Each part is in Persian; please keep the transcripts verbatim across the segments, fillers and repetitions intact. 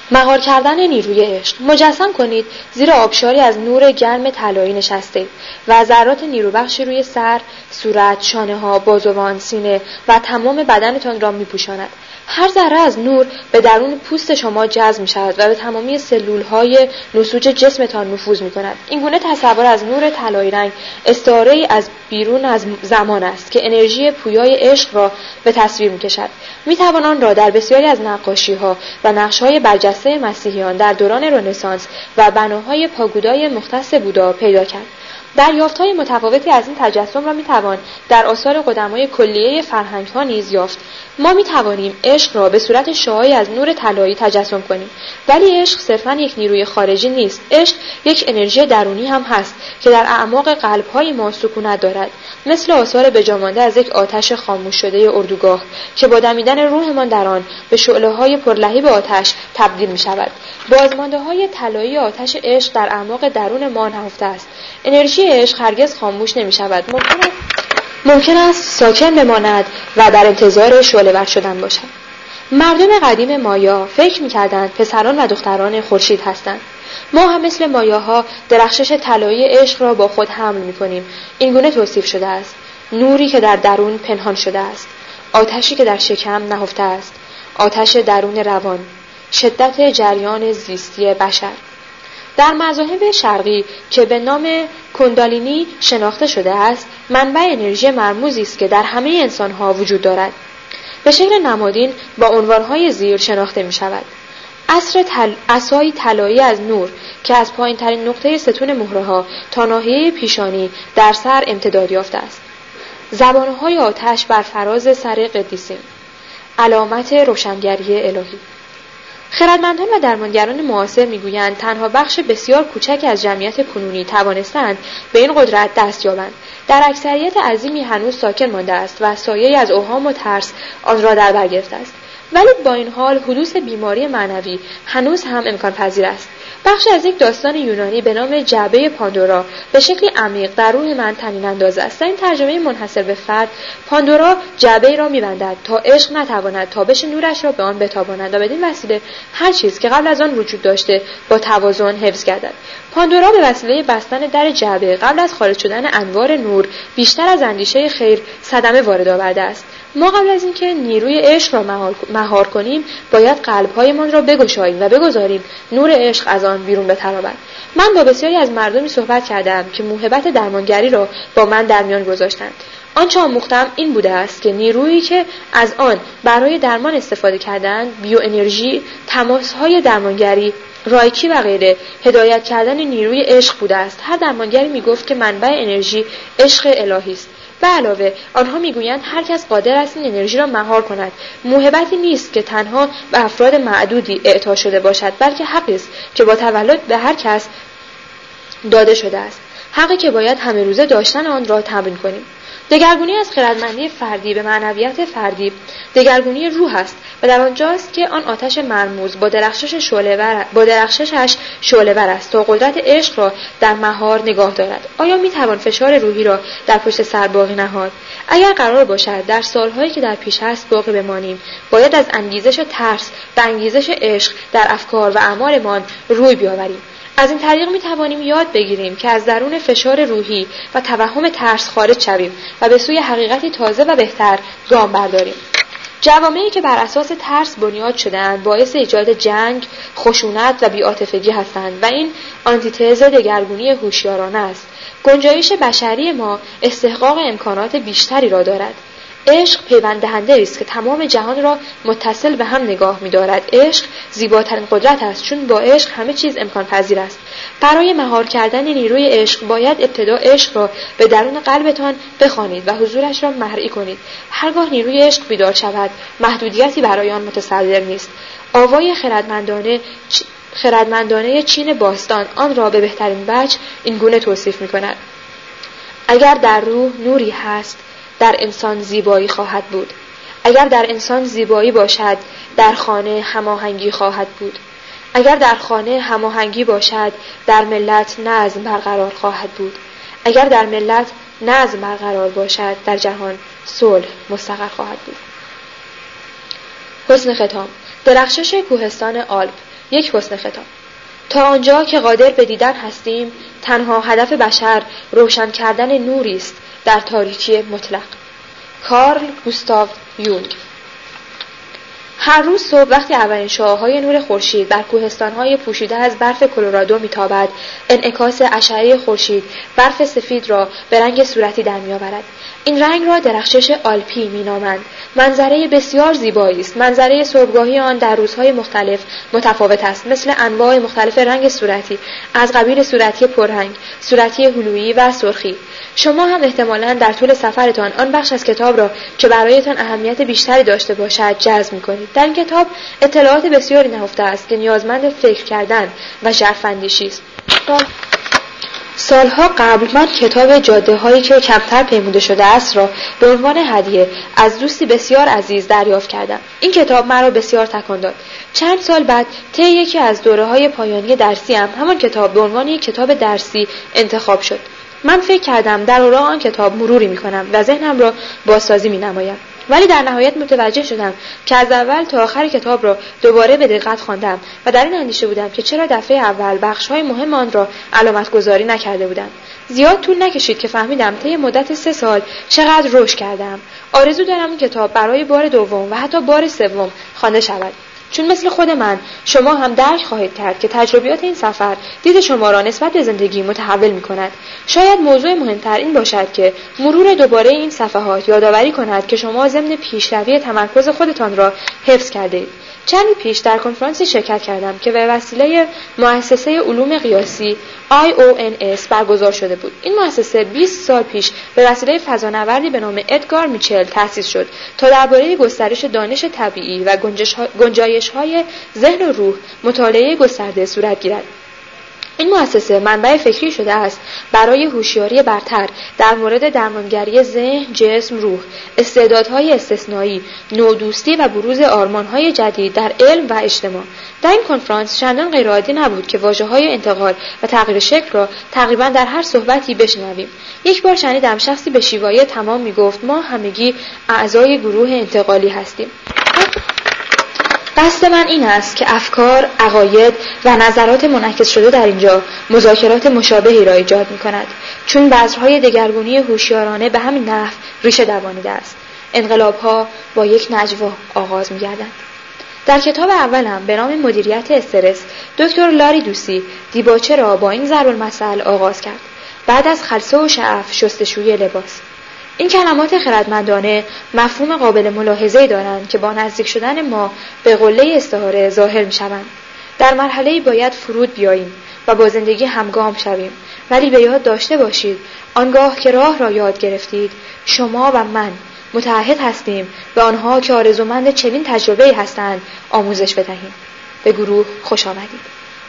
مهار کردن نیروی عشق. مجسم کنید زیر آبشاری از نور گرم طلایی نشسته و ذرات نیروبخشی روی سر، صورت، شانه‌ها، بازوان، سینه و تمام بدنتان را می‌پوشاند. هر ذره از نور به درون پوست شما جذب می‌شود و به تمامی سلول‌های نسوج جسمتان نفوذ می‌کند. این گونه تصور از نور طلایی رنگ استعاره‌ای از بیرون از زمان است که انرژی پویای عشق را به تصویر می‌کشد. می‌توان آن را در بسیاری از نقاشی‌ها و نقش‌های برجسته مسیحیان در دوران رنسانس و بناهای پاگودای مختص بودا پیدا کرد. دریافت‌های متفاوتی از این تجسم را می‌توان در آثار قدمای کلیه فرهنگ‌ها نیز یافت. ما می‌توانیم عشق را به صورت شعاعی از نور طلایی تجسم کنیم، ولی عشق صرفاً یک نیروی خارجی نیست. عشق یک انرژی درونی هم هست که در اعماق قلب‌های ما سکونت دارد، مثل آثار بجامانده از یک آتش خاموش شده اردوگاه که با دمیدن روحمان در آن به شعله‌های پرلهیب آتش تبدیل می‌شود. بازمانده‌های طلایی آتش عشق در اعماق درون ما نهفته است. انرژی عشق هرگز خاموش نمی‌شود. ممکن است ممکن است ساکن بماند و در انتظار شعله‌ور شدن باشد. مردم قدیم مایا فکر می‌کردند پسران و دختران خورشید هستند. ما هم مثل مایاها درخشش طلایی عشق را با خود حمل می‌کنیم. این گونه توصیف شده است: نوری که در درون پنهان شده است، آتشی که در شکم نهفته است، آتش درون روان، شدت جریان زیستی بشر. در مذاهب شرقی که به نام کندالینی شناخته شده است، منبع انرژی مرموزی است که در همه انسان‌ها وجود دارد. به شکل نمادین با عنوان‌های زیر شناخته می‌شود: عصر تل... عصای طلایی از نور که از پایین‌ترین نقطه ستون مهره‌ها تا ناحیه پیشانی در سر امتداد یافته است. زبانه‌های آتش بر فراز سر قدیسین، علامت روشنگری الهی. خردمندان و درمانگران معاصر میگویند تنها بخش بسیار کوچکی از جمعیت کنونی توانستند به این قدرت دست یابند. در اکثریت عظیمی هنوز ساکن مانده است و سایه‌ای از اوهام و ترس آن را در بر گرفته است. ولی با این حال حدوث بیماری معنوی هنوز هم امکان پذیر است. بخشی از یک داستان یونانی به نام جعبه پاندورا به شکلی عمیق در روح من طنین انداز است. این ترجمه منحصر به فرد، پاندورا جعبه‌ای را می‌بندد تا عشق نتواند تابش نورش را به آن بتاباند و بدین وسیله هر چیز که قبل از آن وجود داشته با توازن حفظ گردد. پاندورا به وسیله بستن در جعبه قبل از خارج شدن انوار نور بیشتر از اندیشه خیر صدمه وارد آورده است. ما قبل از اینکه نیروی عشق را مهار کنیم باید قلب‌هایمان را بگشاییم و بگذاریم نور عشق از آن بیرون بترابد. من با بسیاری از مردمی صحبت کردم که موهبت درمانگری را با من در میان گذاشتند. آنچه آموختم این بوده است که نیرویی که از آن برای درمان استفاده کردند، بیو انرژی، تماس‌های درمانگری، رایکی و غیره، هدایت کردن نیروی عشق بوده است. هر درمانگری میگفت که منبع انرژی عشق الهی است. به علاوه آنها میگویند هر کس قادر است این انرژی را مهار کند. موهبتی نیست که تنها به افراد معدودی اعطا شده باشد، بلکه حقی است که با تولد به هر کس داده شده است. حقی که باید همه روزه داشتن آن را تمرین کنیم. دگرگونی از خردمندی فردی به معنویت فردی دگرگونی روح است و در آنجاست که آن آتش مرموز با درخشش شعله‌ور با درخششش شعله‌ور است تا قدرت عشق را در مهار نگاه دارد. آیا میتوان فشار روحی را در پشت سر باقی نهاد؟ اگر قرار باشد در سالهایی که در پیش است باقی بمانیم، باید از انگیزش ترس به انگیزش عشق در افکار و اعمالمان روی بیاوریم. از این طریق می توانیم یاد بگیریم که از درون فشار روحی و توهم ترس خارج شویم و به سوی حقیقتی تازه و بهتر گام برداریم. جوامعی که بر اساس ترس بنیاد شده‌اند باعث ایجاد جنگ، خشونت و بی‌عاطفگی هستند و این آنتیتز دگرگونی هوشیارانه است. گنجایش بشری ما استحقاق امکانات بیشتری را دارد. عشق پیوند دهنده است که تمام جهان را متصل به هم نگاه می‌دارد. عشق زیباترین قدرت است چون با عشق همه چیز امکان پذیر است. برای مهار کردن نیروی عشق باید ابتدا عشق را به درون قلبتان بخوانید و حضورش را مرئی کنید. هرگاه نیروی عشق بیدار شود محدودیتی برای آن متصور نیست. آوای خردمندانه خردمندانه چین باستان آن را به بهترین وجه این گونه توصیف می‌کند: اگر در روح نوری هست در انسان زیبایی خواهد بود. اگر در انسان زیبایی باشد در خانه هماهنگی خواهد بود. اگر در خانه هماهنگی باشد در ملت نظم برقرار خواهد بود. اگر در ملت نظم برقرار باشد در جهان صلح مستقر خواهد بود. حسن ختام. درخشش کوهستان آلپ، یک حسن خطاب. تا آنجا که قادر به دیدن هستیم، تنها هدف بشر روشن کردن نوری است در تاریکی مطلق. کارل گوستاو یونگ. هر روز صبح وقتی اولین شعاعهای نور خورشید بر کوهستان‌های پوشیده از برف کلرادو میتابد، انعکاس اشعه خورشید برف سفید را به رنگ صورتی در میآورد. این رنگ را درخشش آلپی مینامند. منظره بسیار زیبایی است. منظره صبحگاهی آن در روزهای مختلف متفاوت است، مثل انواع مختلف رنگ صورتی، از قبیل صورتی پررنگ، صورتی هلویی و سرخی. شما هم احتمالاً در طول سفرتان آن بخش از کتاب را که برایتان اهمیت بیشتری داشته باشد جذب می‌کنید. در این کتاب اطلاعات بسیاری نهفته است که نیازمند فکر کردن و ژرف‌اندیشی است. سالها قبل من کتاب جاده هایی که کمتر پیموده شده است را به عنوان هدیه از دوستی بسیار عزیز دریافت کردم. این کتاب مرا بسیار تکان داد. چند سال بعد طی یکی از دوره‌های پایانی درسی هم همان کتاب به عنوان یک کتاب درسی انتخاب شد. من فکر کردم در اوراق آن کتاب مروری می‌کنم و ذهنم را بازسازی می‌نمایم. ولی در نهایت متوجه شدم که از اول تا آخر کتاب را دوباره به دقت خواندم و در این اندیشه بودم که چرا دفعه اول بخش‌های مهم آن را علامت گذاری نکرده بودم. زیاد طول نکشید که فهمیدم طی مدت سه سال چقدر رشد کردم. آرزو دارم این کتاب برای بار دوم و حتی بار سوم خوانده شود. چون مثل خود من شما هم درک خواهید کرد که تجربیات این سفر دید شما را نسبت به زندگی متحول می کند. شاید موضوع مهمتر این باشد که مرور دوباره این صفحات یادآوری کند که شما ضمن پیشروی تمرکز خودتان را حفظ کرده اید. چندی پیش در کنفرانسی شرکت کردم که به وسیله مؤسسه علوم قیاسی آی او ان اس برگزار شده بود. این مؤسسه بیست سال پیش به وسیله فضانوردی به نام ادگار میچل تأسیس شد تا درباره گسترش دانش طبیعی و گنجایش‌های ذهن و روح مطالعه گسترده صورت گیرد. این مؤسسه منبع فکری شده است برای هوشیاری برتر در مورد درمانگری ذهن، جسم، روح، استعدادهای استثنایی، نودوستی و بروز آرمانهای جدید در علم و اجتماع. در این کنفرانس چندان غیرعادی نبود که واژه‌های انتقال و تغییر شکل را تقریبا در هر صحبتی بشنویم. یک بار شنیدم شخصی به شیوای تمام میگفت ما همگی اعضای گروه انتقالی هستیم. قصد من این است که افکار، عقاید و نظرات منعکس شده در اینجا مذاکرات مشابهی را ایجاد می‌کند، چون بذرهای دگرگونی هوشیارانه به همین نحو ریشه دوانیده است. انقلاب‌ها با یک نجوا آغاز می‌گردند. در کتاب اولم به نام مدیریت استرس، دکتر لاری دوسی دیباچه را با این ضرب‌المثل آغاز کرد. بعد از خلسه و شعف شستشوی لباس. این کلمات خردمندانه مفهوم قابل ملاحظه‌ای دارند که با نزدیک شدن ما به قله استعاره ظاهر می‌شوند. در مرحله‌ای باید فرود بیاییم و با زندگی همگام شویم، ولی به یاد داشته باشید آنگاه که راه را یاد گرفتید شما و من متعهد هستیم به آنها که آرزومند چنین تجربه‌ای هستند آموزش بدهیم. به گروه خوش آمدید.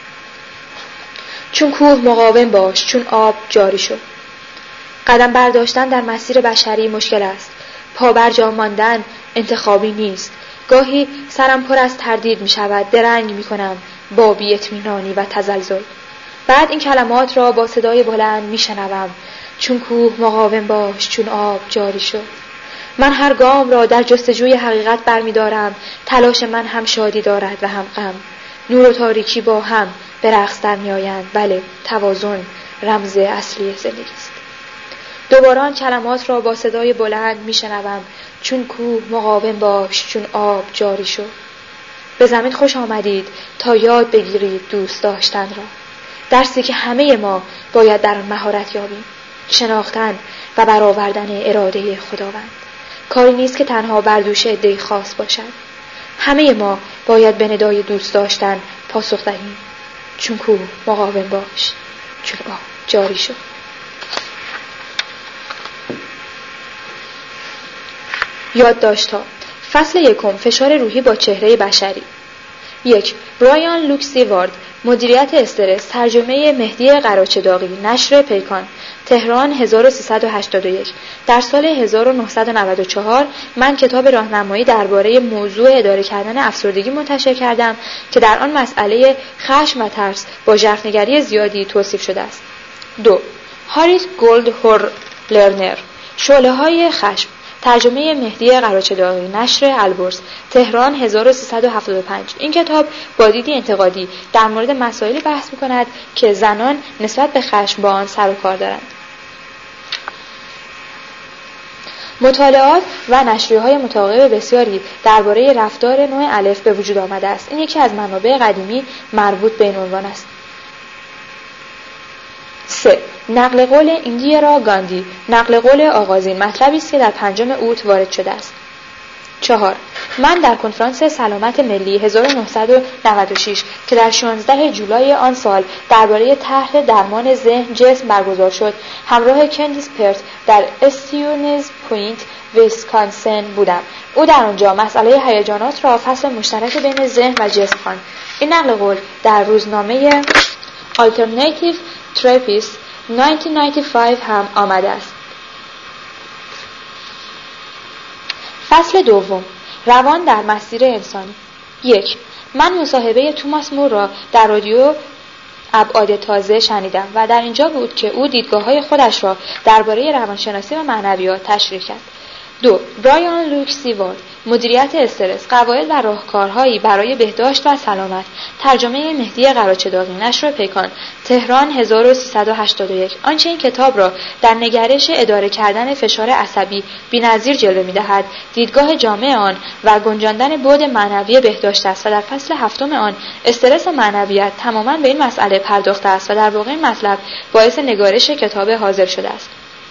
چون کوه مقاوم باش، چون آب جاری شو. قدم برداشتن در مسیر بشری مشکل است. پا بر جا ماندن انتخابی نیست. گاهی سرم پر از تردید می شود، درنگ می کنم با بی اطمینانی و تزلزل. بعد این کلمات را با صدای بلند می شنوم. چون کوه مقاوم باش، چون آب جاری شو. من هر گام را در جستجوی حقیقت برمی دارم. تلاش من هم شادی دارد و هم غم. نور و تاریکی با هم به رقص در می آیند. بله، توازن رمز اصلی زندگی است. دوباره آن کلمات را با صدای بلند می شنوم. چون کوه مقاوم باش، چون آب جاری شو. به زمین خوش آمدید تا یاد بگیرید دوست داشتن را. درسی که همه ما باید در آن مهارت یابیم. شناختن و برآوردن اراده خداوند. کاری نیست که تنها بر دوش عده‌ای خاص باشد. همه ما باید به ندای دوست داشتن پاسخ دهیم. چون کوه مقاوم باش، چون آب جاری شو. یادداشت‌ها. فصل یکم، فشار روحی با چهره بشری. یک. برایان لوکسیوارد، مدیریت استرس، ترجمه مهدی قراچه‌داغی، نشر پیکان، تهران هزار و سیصد و هشتاد و یک. در سال هزار و نهصد و نود و چهار من کتاب راهنمایی درباره موضوع اداره کردن افسردگی منتشر کردم که در آن مسئله خشم و ترس با ژرف‌نگری زیادی توصیف شده است. دو. هاریس گولد هور لرنر، شعله‌های خشم، ترجمه مهدی قراچه‌داغی، نشر البرز، تهران هزار و سیصد و هفتاد و پنج. این کتاب با دیدی انتقادی در مورد مسائلی بحث می‌کند که زنان نسبت به خشم با آن سر و کار دارند. مطالعات و نشریه‌های متعاقب بسیاری درباره رفتار نوع الف به وجود آمده است. این یکی از منابع قدیمی مربوط به این عنوان است. سه. نقل قول ایندیرا گاندی، نقل قول آغازین، مطلبی است که در پنجم اوت وارد شده است. چهار. من در کنفرانس سلامت ملی هزار و نهصد و نود و شش که در شانزده جولای آن سال درباره طرح درمان ذهن جسم برگزار شد، همراه کندیس پرت در استیونز پوینت، ویسکانسن بودم. او در آنجا مسئله هیجانات را فصل مشترک بین ذهن و جسم خواند. این نقل قول در روزنامه Alternative Therapist هزار و نهصد و نود و پنج هم آمده است. فصل دوم، روان در مسیر انسانی. یک. من مصاحبه توماس مور را در رادیو ابعاد تازه شنیدم و در اینجا بود که او دیدگاه‌های خودش را درباره روانشناسی و معنویات تشریح کرد. دو. برایان لوک سیوارد، مدیریت استرس، قواعد و راهکارهایی برای بهداشت و سلامت، ترجمه مهدی قراچه‌داغی، نشر پیکان، تهران هزار و سیصد و هشتاد و یک. آنچه این کتاب را در نگرش اداره کردن فشار عصبی بی‌نظیر جلوه می‌دهد، دیدگاه جامع آن و گنجاندن بعد معنوی بهداشت است و در فصل هفتم آن استرس و معنویت تماماً به این مسئله پرداخته است و در واقع این مطلب باعث نگارش کتاب حاضر شده است.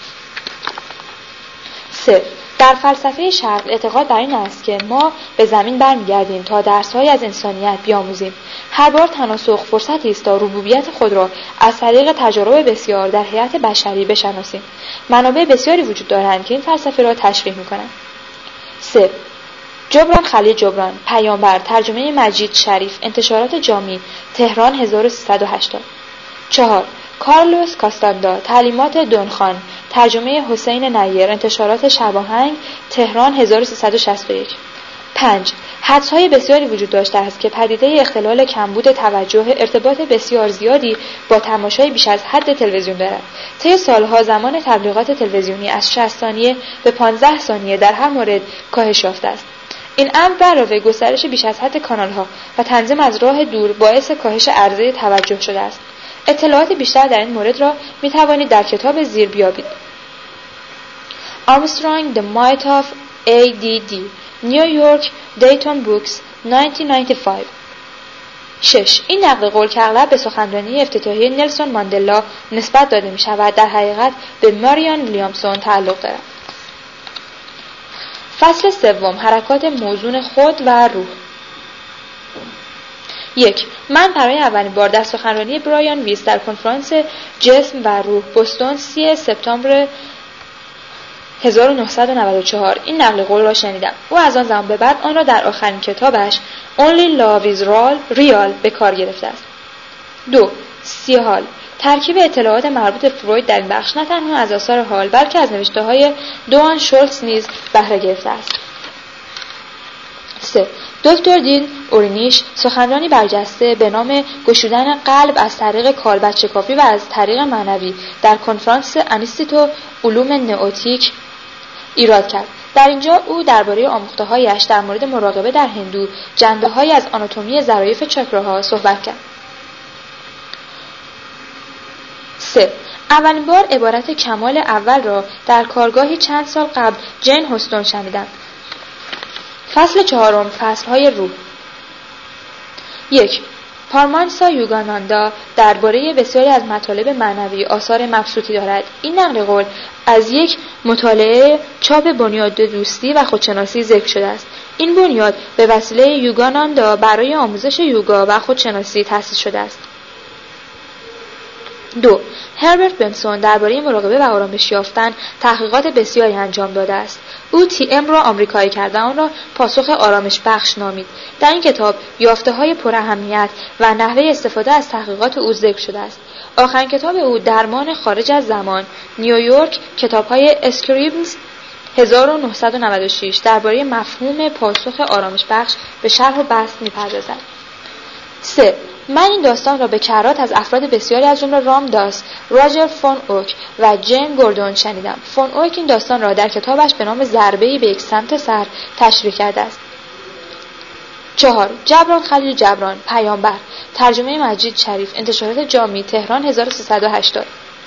سه. در فلسفه شرق اعتقاد بر این است که ما به زمین برمیگردیم تا درس‌های از انسانیت بیاموزیم. هر بار تناسخ فرصتی است تا ربوبیت خود را از طریق تجارب بسیار در حیات بشری بشناسیم. منابع بسیاری وجود دارند که این فلسفه را تشریح می‌کنند. سه. جبران خلیل جبران، پیامبر، ترجمه مجید شریف، انتشارات جامی، تهران هزار و سیصد و هشتاد. چهار. کارلوس کاستاندا، تعلیمات دونخان، ترجمه حسین نیر، انتشارات شباهنگ، تهران هزار و سیصد و شصت و یک. پنج. حدس‌های بسیاری وجود داشته است که پدیده اختلال کمبود توجه ارتباط بسیار زیادی با تماشای بیش از حد تلویزیون دارد. طی سالها زمان تبلیغات تلویزیونی از شصت ثانیه به پانزده ثانیه در هر مورد کاهش یافته است. این امر به علاوه گسترش بیش از حد کانال‌ها و تنظیم از راه دور باعث کاهش عرضه توجه شده است. اطلاعات بیشتر در این مورد را می توانید در کتاب زیر بیابید. Armstrong The Myth of ای دی دی، نیویورک دیتون بوکس هزار و نهصد و نود و پنج. شش. این نقل قول که اغلب به سخنرانی افتتاحیه نلسون ماندلا نسبت داده می شود در حقیقت به ماریان ویلیامسون تعلق دارد. فصل سوم، حرکات موزون خود و روح. یک. من برای اولین بار در سخنرانی برایان ویس در کنفرانس جسم و روح بوستون سی سپتامبر هزار و نهصد و نود و چهار این نقل قول را شنیدم. او از آن زمان به بعد آن را در آخرین کتابش Only Love is Real به کار گرفته است. دو. سی حال، ترکیب اطلاعات مربوط به فروید در این بخش نه تنها از آثار حال بلکه از نوشته‌های دوان شولتز نیز بهره گرفته است. سه. دکتر دین اورینیش، سخنرانی برجسته به نام گشودن قلب از طریق کالبد شکافی و از طریق معنوی در کنفرانس انیستیتو علوم نئوتیک ایراد کرد. در اینجا او درباره آموخته‌هایش در مورد مراقبه در هندو، جنبه‌هایی از آناتومی ظرایف چاکراها صحبت کرد. سه. اولین بار عبارت کمال اول را در کارگاهی چند سال قبل جین هاستون شنیدم. فصل چهارم، فصل‌های روح. یک. پارامانسا یوگاناندا درباره بسیاری از مطالب معنوی آثار مبسوطی دارد. این نقل قول از یک مطالعه چاپ بنیاد دوستی و خودشناسی ذکر شده است. این بنیاد به وسیله یوگاناندا برای آموزش یوگا و خودشناسی تأسیس شده است. دو. هربرت بنسون درباره مراقبه و آرامش یافتن تحقیقات بسیاری انجام داده است. او تی ام را آمریکایی کرد و آن را پاسخ آرامش بخش نامید. در این کتاب یافته‌های پراهمیت و نحوه استفاده از تحقیقات او ذکر شده است. آخرین کتاب او درمان خارج از زمان، نیویورک، کتاب‌های اسکریبنز هزار و نهصد و نود و شش درباره مفهوم پاسخ آرامش بخش به شرح و بسط می‌پردازد. سه. من این داستان را به کرات از افراد بسیاری از جمله رام داس، راجر فون اوک و جین گوردون شنیدم. فون اوک این داستان را در کتابش به نام ضربه‌ای به یک سمت سر تشریح کرده است. چهار. جبران خلیل جبران، پیامبر، ترجمه مجید شریف، انتشارات جامی، تهران هزار و سیصد و هشتاد.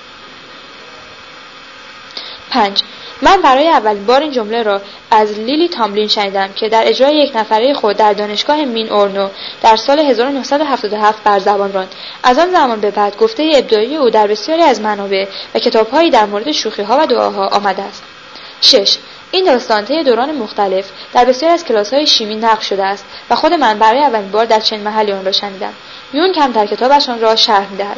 پنج. من برای اولین بار این جمله را از لیلی تاملین شنیدم که در اجرای یک نفره خود در دانشگاه مین اورنو در سال هزار و نهصد و هفتاد و هفت بر زبان راند. از آن زمان به بعد گفته ابداعی او در بسیاری از منابع و کتاب‌هایی در مورد شوخی‌ها و دعاها آمده است. شش. این داستان طی دوران مختلف در بسیاری از کلاس‌های شیمی نقل شده است و خود من برای اولین بار در چنین محلی آن را شنیدم. یون کم در کتابش آن را شرح می‌دهد.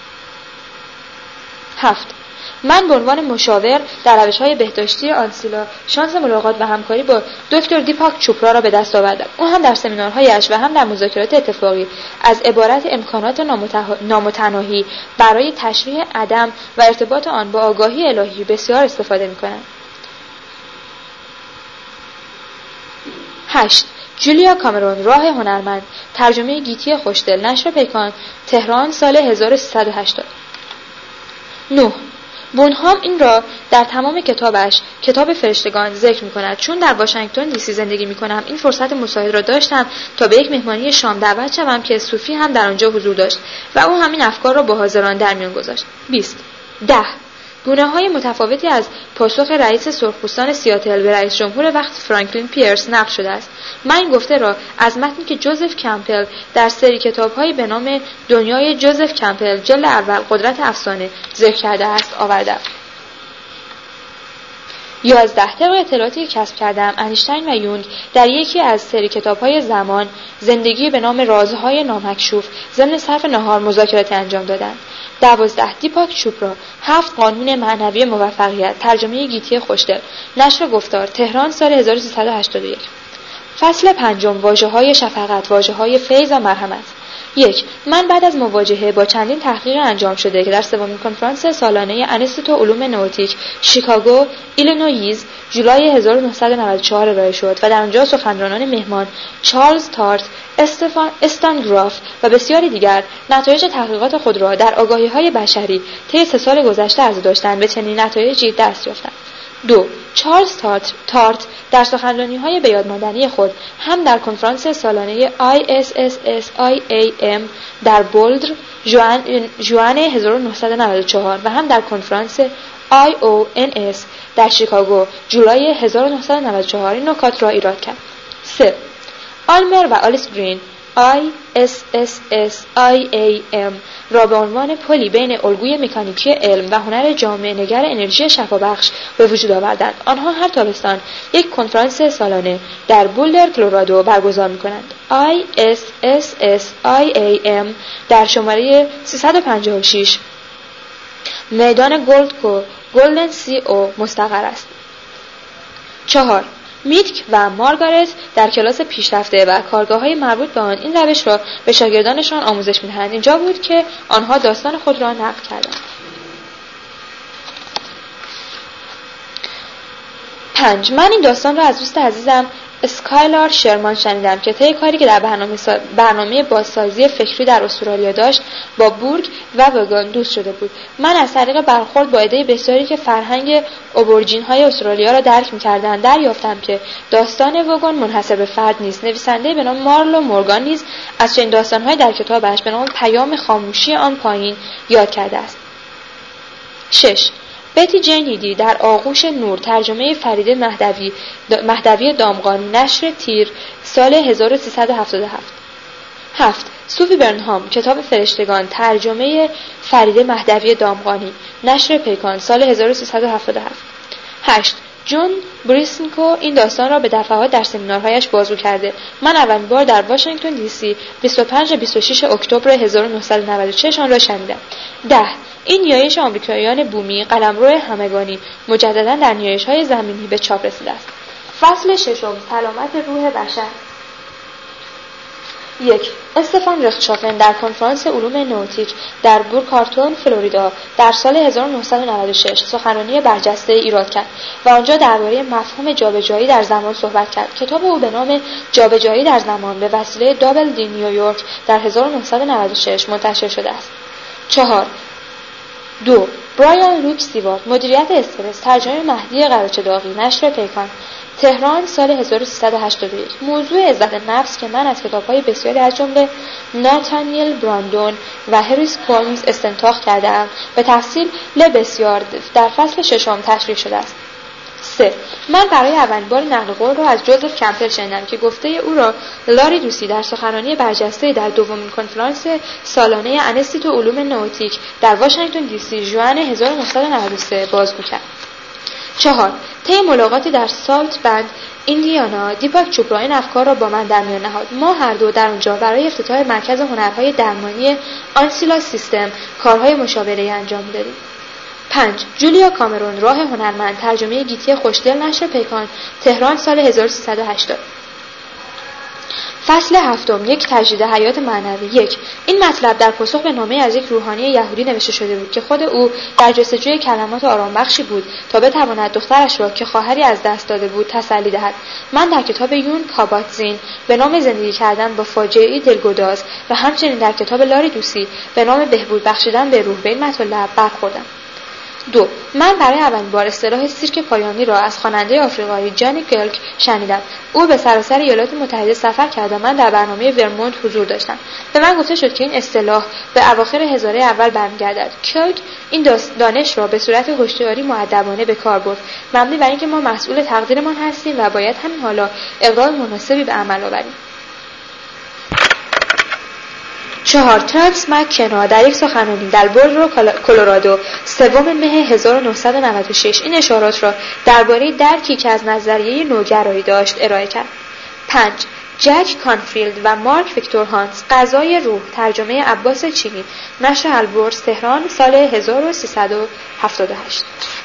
هفت. من به عنوان مشاور در روش‌های بهداشتی آنسیلا شانس ملاقات و همکاری با دکتر دیپاک چوپرا را به دست آوردم. او هم در سمینارهایش و هم در مذاکرات اتفاقی از عبارت امکانات نامتناهی برای تشریح عدم و ارتباط آن با آگاهی الهی بسیار استفاده می‌کنند. هشت. جولیا کامرون، راه هنرمند، ترجمه گیتی خوشدل، نشر پیکان، تهران سال هزار و سیصد و هشتاد. نه. بونهام این را در تمام کتابش کتاب فرشتگان ذکر می‌کند. چون در واشنگتن دی سی زندگی می‌کنم این فرصت مصاحبه را داشتم تا به یک مهمانی شام دعوت شوم که صوفی هم در آنجا حضور داشت و او همین افکار را با حاضران در میان گذاشت. بیست. ده. گونه‌های متفاوتی از پاسخ رئیس سرخپوستان سیاتل به رئیس جمهور وقت فرانکلین پیرس نقل شده است. من این گفته را از متنی که جوزف کمپل در سری کتاب‌هایی به نام دنیای جوزف کمپل جلد اول قدرت افسانه ذکر کرده است آوردم. یازده. طبق اطلاعاتی که کسب کردم انیشتین و یونگ در یکی از سری کتاب‌های زمان زندگی به نام رازهای نامکشوف ضمن صرف نهار مذاکرات انجام دادند. دوازده. دیپاک چوپرا، هفت قانون معنوی موفقیت، ترجمه گیتی خوشدل، نشر گفتار، تهران سال هزار و سیصد و هشتاد و یک. فصل پنجم، واژه‌های شفقت، واژه‌های فیض و مرحمت. یک. من بعد از مواجهه با چندین تحقیق انجام شده که در سومین کنفرانس سالانه انستیتو علوم نوتیک شیکاگو، ایلینویز، جولای هزار و نهصد و نود و چهار ارائه شد و در آنجا سخنرانان مهمان چارلز تارت، استفان استانگراف و بسیاری دیگر نتایج تحقیقات خود را در آگاهی‌های بشری طی سه سال گذشته عرضه داشتند به چنین نتایجی دست یافتند. دو. چارلز تارت, تارت در سخنرانی‌های به یاد ماندنی خود هم در کنفرانس سالانه آی اس اس اس آی ای ام در بولدر ژوئن ژوئن هزار و نهصد و نود و چهار و هم در کنفرانس آی او ان اس در شیکاگو جولای هزار و نهصد و نود و چهار این نکات را ایراد کرد. سه. آلمر و آلیس گرین آی اس اس اس آی ای ام را به عنوان پلی بین الگوی مکانیکی علم و هنر جامعه نگر انرژی شفابخش به وجود آوردند. آنها هر تابستان یک کنفرانس سالانه در بولدر کلرادو برگزار می‌کنند. آی اس اس اس آی ای ام در شماره سیصد و پنجاه و شش میدان گولدکو گلدن سی او مستقر است. چهار. میتک و مارگارت در کلاس پیشرفته و کارگاه‌های مربوط به آن این روش را به شاگردانشان آموزش می‌دهند. اینجا بود که آنها داستان خود را نقل کردند. پنج. من این داستان را از دوست عزیزم اسکایلار شرمان شنیدم که طی کاری که در برنامه سا... برنامه بازسازی فکری در استرالیا داشت با بورگ و وگان دوست شده بود. من از طریق برخورد با عده بسیاری که فرهنگ ابورجین‌های استرالیا را درک می‌کردند دریافتم که داستان وگان منحصر به فرد نیست. نویسنده به نام مارلو مورگان نیز از چنین داستان‌های در کتابش به نام پیام خاموشی آن پایین یاد کرده است. شش. بتی جین هیدی در آغوش نور، ترجمه فریده مهدوی مهدوی دامغانی، نشر تیر سال هزار و سیصد و هفتاد و هفت. هفت. سوفی برنهام، کتاب فرشتگان، ترجمه فریده مهدوی دامغانی، نشر پیکان سال هزار و سیصد و هفتاد و هفت. هشت. جون بریسنکو این داستان را به دفعات در سمینارهایش بازگو کرده. من اولین بار در واشنگتن دی سی بیست و پنج و بیست و شش اکتبر هزار و نهصد و نود و شش آن را شنیدم. ده. این نیایش آمریکاییان بومی قلمرو همگانی مجددا در نیایش‌های زمینی به چاپ رسیده است. فصل ششم، سلامت روح بشر. یک. استفان رختشافن در کنفرانس علوم نوتیک در بورکارتون فلوریدا در سال هزار و نهصد و نود و شش سخنرانی برجسته ایراد کرد و آنجا درباره مفهوم جابجایی در زمان صحبت کرد. کتاب او به نام جابجایی در زمان به وسیله دابل دی نیویورک در هزار و نهصد و نود و شش منتشر شده است. چهار. دو. برایان لوک سیوارد، مدیریت استرس، ترجمه مهدی قراچه داغی، نشر پیکان، تهران سال هزار و سیصد و هشتاد و یک. موضوع عزت نفس که من از کتاب‌های بسیاری از جمله ناتانیل براندون و هریس کولمز استنتاج کرده‌ام به تفصیل بسیار در فصل ششم تشریح شده است. سه. من برای اولین بار نقل قول را از جوزف کمپل شنیدم که گفته او را لاری دوسی در سخنرانی برجسته در دومین کنفرانس سالانه انستیتو علوم نوتیک در واشنگتن دی سی ژوئن هزار و نهصد و نود و سه بازگو کرد. چهار. طی ملاقاتی در سالت بند ایندیانا، دیپاک چوپرا این افکار را با من در میان نهاد. ما هر دو در آنجا برای افتتاح مرکز هنرهای درمانی آنسیلا سیستم کارهای مشاوره انجام دادیم. پنج. جولیا کامرون، راه هنرمند، ترجمه گیتی خوشدل، نشر پیکان، تهران سال هزار و سیصد و هشتاد. فصل هفتم، یک تجدید حیات معنوی. یک. این مطلب در پاسخ به نامه از یک روحانی یهودی نوشته شده بود که خود او در جستجوی کلمات آرامبخشی بود تا بتواند دخترش را که خواهری از دست داده بود تسلی دهد. من در کتاب یون کاباتزین به نام زندگی کردن با فاجعه‌ای دلگداز و همچنین در کتاب لاری دوسی به نام بهبود بخشیدن به روح به این مطالب برخوردم. دو. من برای اولین بار اصطلاح سیرک پایانی را از خواننده آفریقایی جانی کلک شنیدم. او به سراسر ایالات متحده سفر کرد و من در برنامه ورمونت حضور داشتم. به من گفته شد که این اصطلاح به اواخر هزاره اول برمیگردد. کلک این دانش را به صورت هشداری مؤدبانه به کار برد، مبنی بر اینکه ما مسئول تقدیرمان هستیم و باید همین حالا اقدام مناسبی به عمل آوریم. چهار. ترنس مک‌کنا در یک سخنرانی در بولدر کلرادو سوم مه هزار و نهصد و نود و شش این اشارات را درباره درکی که از نظریه نوگرایی داشت ارائه کرد. پنج. جک کانفیلد و مارک ویکتور هانس، غذای روح، ترجمه عباس چینی، نشر البرز، تهران سال هزار و سیصد و هفتاد و هشت.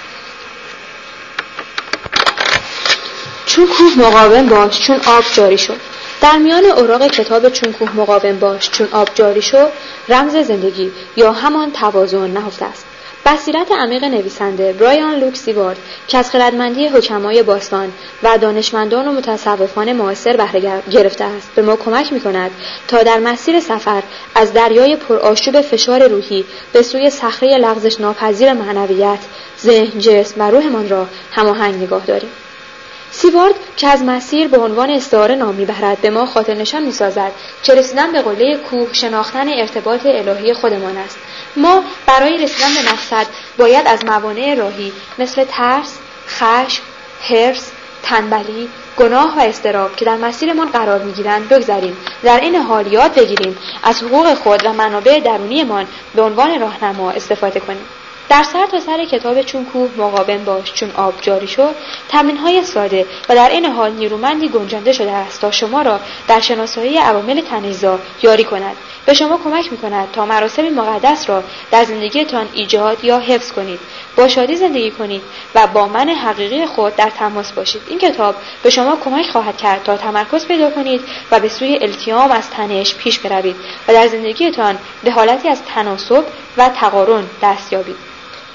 چون کوه مقاوم باش چون آب جاری شد. در میان اوراق کتاب چون کوه مقاوم باش چون آب جاری شو رمز زندگی یا همان توازن نهفته است. بصیرت عمیق نویسنده برایان لوک سیوارد که از خردمندی حکمای باستان و دانشمندان و متصوفان معاصر بهره گرفته است به ما کمک می‌کند تا در مسیر سفر از دریای پرآشوب فشار روحی به سوی صخره لغزش ناپذیر معنویت، ذهن، جسم و روحمان را هماهنگ نگاه داریم. سیوارد که از مسیر به عنوان استعاره نام می‌برد به ما خاطر نشان می‌سازد که رسیدن به قله کوه شناختن ارتباط الهی خودمان است. ما برای رسیدن به مقصد باید از موانع راهی مثل ترس، خشم، حرص، تنبلی، گناه و اضطراب که در مسیرمان قرار می‌گیرند بگذریم. در این حال یاد بگیریم از حقوق خود و منابع درونیمان به عنوان راهنما استفاده کنیم. در سر تا سر کتاب چون کوه مقاوم باش چون آب جاری شو تمرین‌های ساده و در این حال نیرومندی گنجانده شده است تا شما را در شناسایی عوامل تنش‌زا یاری کند. به شما کمک می‌کند تا مراسم مقدس را در زندگیتان ایجاد یا حفظ کنید، با شادی زندگی کنید و با من حقیقی خود در تماس باشید. این کتاب به شما کمک خواهد کرد تا تمرکز پیدا کنید و به سوی التیام از تنش پیش بروید و در زندگیتان به حالتی از تناسب و تقارن دست یابید.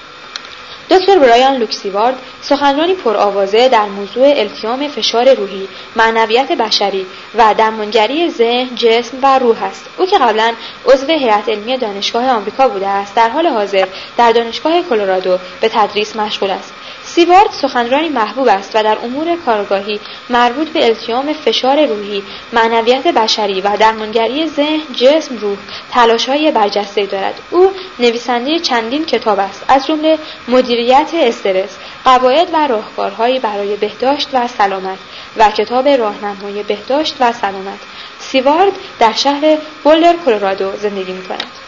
دکتر برایان لوک سیوارد سخنرانی پرآوازه در موضوع التیام فشار روحی، معنویت بشری و درمانگری ذهن، جسم و روح است. او که قبلا عضو هیئت علمی دانشگاه آمریکا بوده است، در حال حاضر در دانشگاه کلرادو به تدریس مشغول است. سیوارد سخنرانی محبوب است و در امور کارگاهی مربوط به التیام فشار روحی، معنویت بشری و درمانگری ذهن، جسم، روح تلاش‌های برجسته‌ای دارد. او نویسنده چندین کتاب است، از جمله مدیریت استرس، قواعد و راهکارهایی برای بهداشت و سلامت و کتاب راهنمای بهداشت و سلامت. سیوارد در شهر بولدر کلرادو زندگی می‌کند.